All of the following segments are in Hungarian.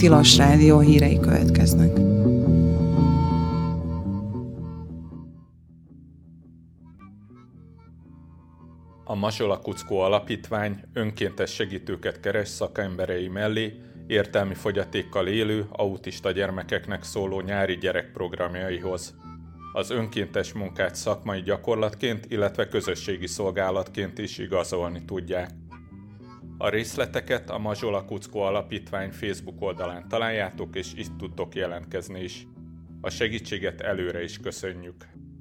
Tilos Rádió hírei következnek. A Mazsola Kuckó Alapítvány önkéntes segítőket keres szakemberei mellé értelmi fogyatékkal élő, autista gyermekeknek szóló nyári gyerekprogramjaihoz. Az önkéntes munkát szakmai gyakorlatként, illetve közösségi szolgálatként is igazolni tudják. A részleteket a Mazsola Kuckó Alapítvány Facebook oldalán találjátok, és itt tudtok jelentkezni is. A segítséget előre is köszönjük.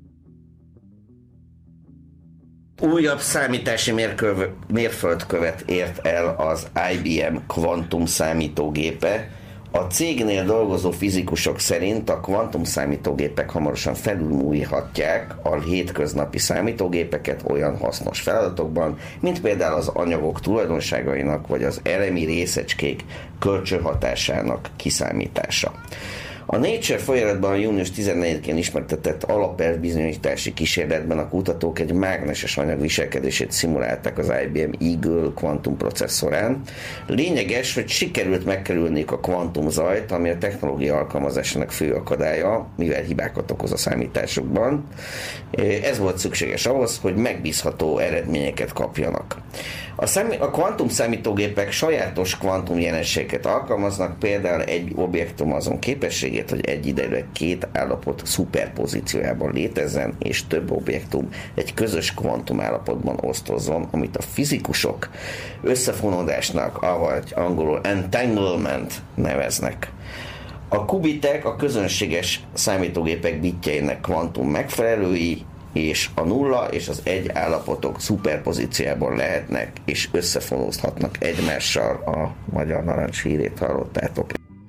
Újabb számítási mérföldkövet ért el az IBM Quantum számítógépe. A cégnél dolgozó fizikusok szerint a kvantum számítógépek hamarosan felülmúlhatják a hétköznapi számítógépeket olyan hasznos feladatokban, mint például az anyagok tulajdonságainak vagy az elemi részecskék kölcsönhatásának kiszámítása. A Nature folyamatban június 14-én ismertetett alapelv bizonyítási kísérletben a kutatók egy mágneses anyag viselkedését szimulálták az IBM Eagle kvantum processzorán. Lényeges, hogy sikerült megkerülniük a kvantumzajt, ami a technológia alkalmazásának fő akadálya, mivel hibákat okoz a számításokban. Ez volt szükséges ahhoz, hogy megbízható eredményeket kapjanak. A kvantum számítógépek sajátos kvantum jelenségeket alkalmaznak, például egy objektum azon képességét, hogy egyidejűleg két állapot szuperpozíciójában létezzen, és több objektum egy közös kvantum állapotban osztozzon, amit a fizikusok összefonódásnak, avagy angolul entanglement neveznek. A kubitek a közönséges számítógépek bitjeinek kvantum megfelelői, és a nulla és az egy állapotok szuperpozíciában lehetnek, és összefonódhatnak egymással. A magyar narancs hírét hallottátok.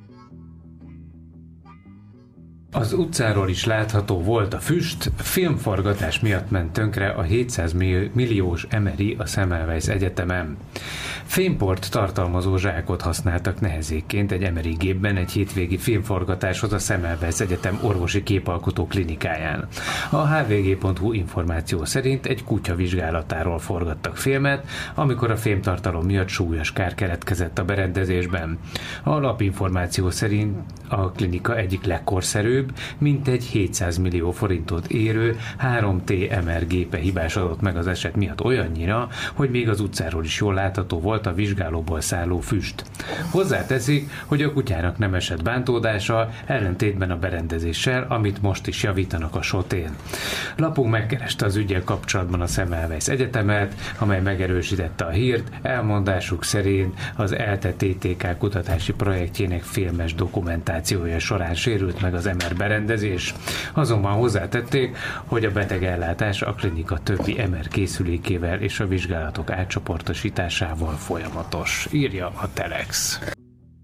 Az utcáról is látható volt a füst, filmforgatás miatt ment tönkre a 700 milliós Emery a Semmelweis Egyetemen. Fémport tartalmazó zsákot használtak nehezékként egy Emery gépben egy hétvégi filmforgatáshoz a Semmelweis Egyetem orvosi képalkotó klinikáján. A hvg.hu információ szerint egy kutya vizsgálatáról forgattak filmet, amikor a fémtartalom miatt súlyos kár keletkezett a berendezésben. A lapinformáció szerint a klinika egyik legkorszerűbb, mintegy 700 millió forintot érő 3T MR gépe hibásodott meg az eset miatt olyannyira, hogy még az utcáról is jól látható volt a vizsgálóból szálló füst. Hozzáteszik, hogy a kutyának nem esett bántódása, ellentétben a berendezéssel, amit most is javítanak a SOT-én. Lapunk megkereste az üggyel kapcsolatban a Semmelweis Egyetemet, amely megerősítette a hírt, elmondásuk szerint az ELTE TTK kutatási projektjének filmes dokumentációja során sérült meg az MR berendezés. Azonban hozzátették, hogy a betegellátás a klinika többi MR készülékével és a vizsgálatok átcsoportosításával folyamatos, írja a Telex.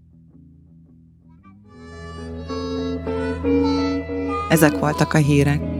Ezek voltak a hírek.